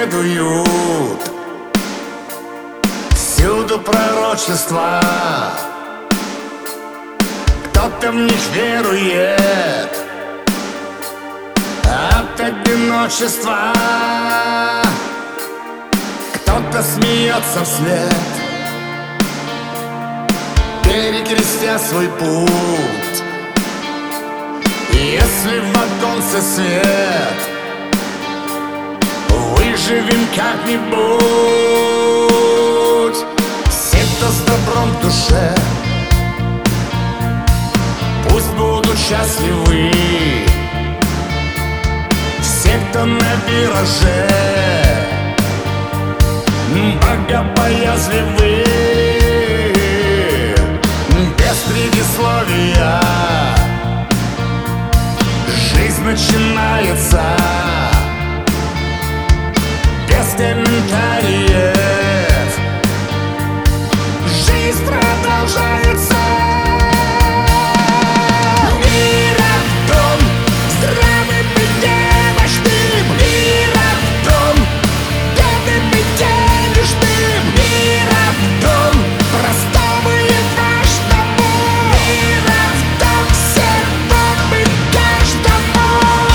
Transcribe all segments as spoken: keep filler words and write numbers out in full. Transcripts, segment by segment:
следуют, всюду пророчества, кто-то в них верует от одиночества, кто-то смеется вслед, перекрестя свой путь. Если в оконце свет, выживем как-нибудь. Все, кто с добром в душе, пусть будут счастливы. Все, кто на вираже, богобоязливы. Без предисловия жизнь начинается, без комментариев жизнь продолжается. Миротон, здравым и немощным. Миротон, бедным и денежным. Миротон, простому и важному. Миротон, всем вам и каждому.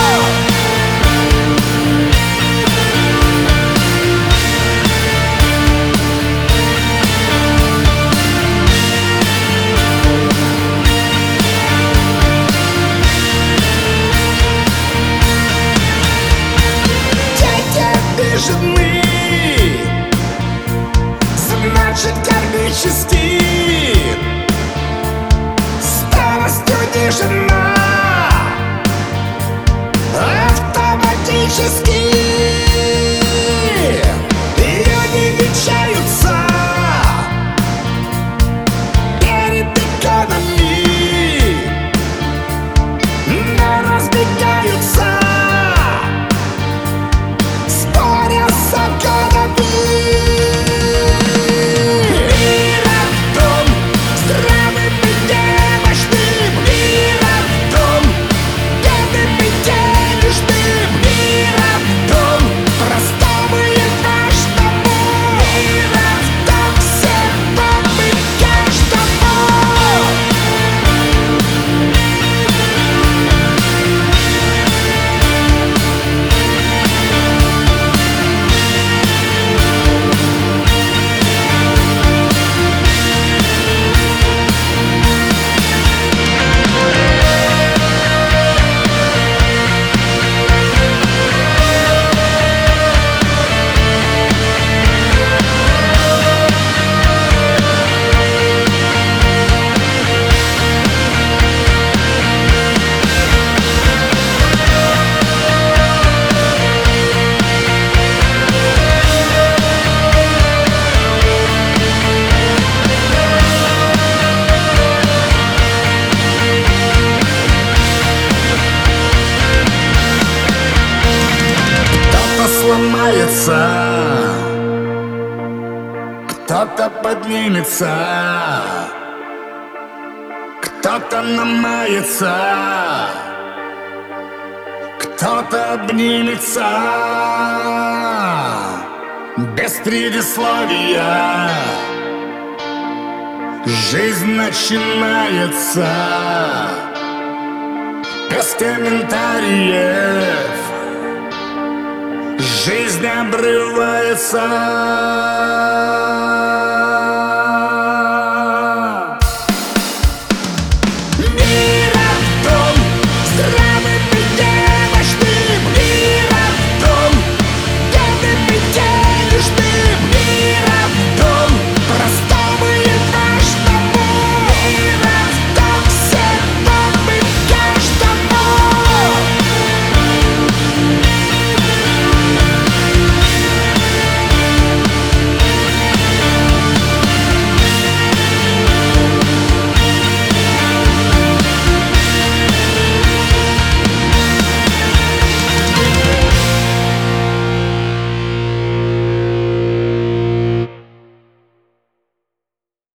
Жены, значит кармически старостью не жена, автоматически ее не венчаются перед иконами, но разбегаются. Миротон, здравым и немощным. Миротон, бедным и денежным. Миротон, простому и важному. Миротон, всем вам и каждому. Сломается, кто-то поднимется, кто-то намается, кто-то обнимется. Без предисловия жизнь начинается, без комментариев жизнь обрывается.